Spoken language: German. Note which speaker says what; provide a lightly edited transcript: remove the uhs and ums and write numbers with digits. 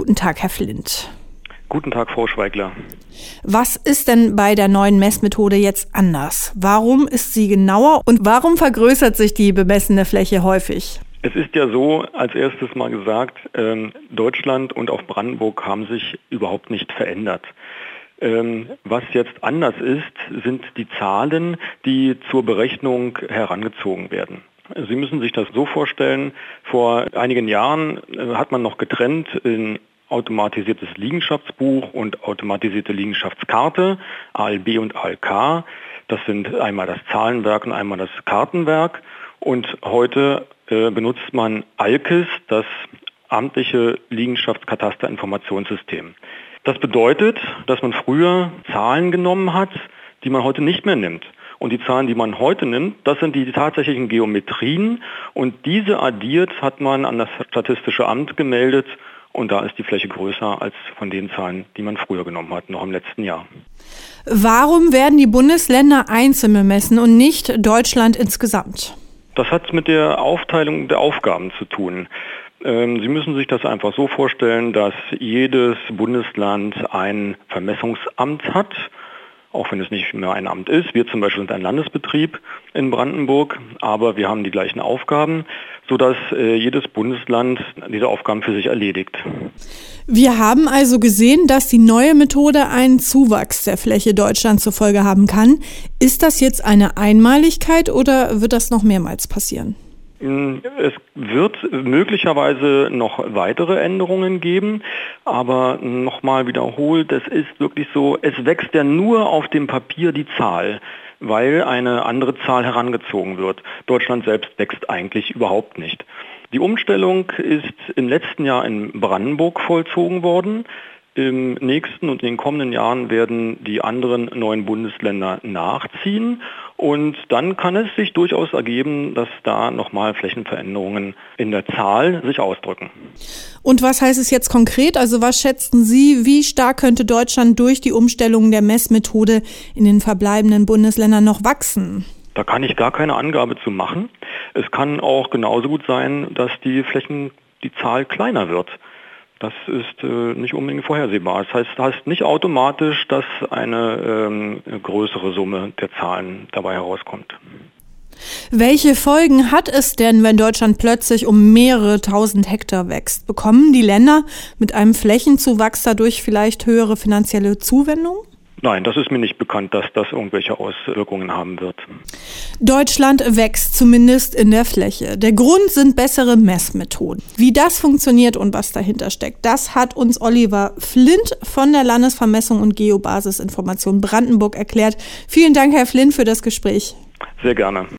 Speaker 1: guten Tag, Herr Flindt.
Speaker 2: Guten Tag, Frau Schweigler.
Speaker 1: Was ist denn bei der neuen Messmethode jetzt anders? Warum ist sie genauer und warum vergrößert sich die bemessene Fläche häufig?
Speaker 2: Es ist ja so, als erstes mal gesagt, Deutschland und auch Brandenburg haben sich überhaupt nicht verändert. Was jetzt anders ist, sind die Zahlen, die zur Berechnung herangezogen werden. Sie müssen sich das so vorstellen, vor einigen Jahren hat man noch getrennt in automatisiertes Liegenschaftsbuch und automatisierte Liegenschaftskarte, ALB und ALK. Das sind einmal das Zahlenwerk und einmal das Kartenwerk. Und heute benutzt man ALKIS, das amtliche Liegenschaftskatasterinformationssystem. Das bedeutet, dass man früher Zahlen genommen hat, die man heute nicht mehr nimmt. Und die Zahlen, die man heute nimmt, das sind die tatsächlichen Geometrien. Und diese addiert hat man an das Statistische Amt gemeldet. Und da ist die Fläche größer als von den Zahlen, die man früher genommen hat, noch im letzten Jahr.
Speaker 1: Warum werden die Bundesländer einzeln bemessen und nicht Deutschland insgesamt?
Speaker 2: Das hat mit der Aufteilung der Aufgaben zu tun. Sie müssen sich das einfach so vorstellen, dass jedes Bundesland ein Vermessungsamt hat, auch wenn es nicht mehr ein Amt ist. Wir zum Beispiel sind ein Landesbetrieb in Brandenburg, aber wir haben die gleichen Aufgaben, sodass jedes Bundesland diese Aufgaben für sich erledigt.
Speaker 1: Wir haben also gesehen, dass die neue Methode einen Zuwachs der Fläche Deutschlands zur Folge haben kann. Ist das jetzt eine Einmaligkeit oder wird das noch mehrmals passieren?
Speaker 2: Es wird möglicherweise noch weitere Änderungen geben, aber nochmal wiederholt, es ist wirklich so, es wächst ja nur auf dem Papier die Zahl, weil eine andere Zahl herangezogen wird. Deutschland selbst wächst eigentlich überhaupt nicht. Die Umstellung ist im letzten Jahr in Brandenburg vollzogen worden. Im nächsten und in den kommenden Jahren werden die anderen 9 Bundesländer nachziehen und dann kann es sich durchaus ergeben, dass da nochmal Flächenveränderungen in der Zahl sich ausdrücken.
Speaker 1: Und was heißt es jetzt konkret? Also was schätzen Sie, wie stark könnte Deutschland durch die Umstellung der Messmethode in den verbleibenden Bundesländern noch wachsen?
Speaker 2: Da kann ich gar keine Angabe zu machen. Es kann auch genauso gut sein, dass die Zahl kleiner wird. Das ist nicht unbedingt vorhersehbar. Das heißt nicht automatisch, dass eine größere Summe der Zahlen dabei herauskommt.
Speaker 1: Welche Folgen hat es denn, wenn Deutschland plötzlich um mehrere tausend Hektar wächst? Bekommen die Länder mit einem Flächenzuwachs dadurch vielleicht höhere finanzielle Zuwendungen?
Speaker 2: Nein, das ist mir nicht bekannt, dass das irgendwelche Auswirkungen haben wird.
Speaker 1: Deutschland wächst zumindest in der Fläche. Der Grund sind bessere Messmethoden. Wie das funktioniert und was dahinter steckt, das hat uns Oliver Flindt von der Landesvermessung und Geobasisinformation Brandenburg erklärt. Vielen Dank, Herr Flindt, für das Gespräch.
Speaker 2: Sehr gerne.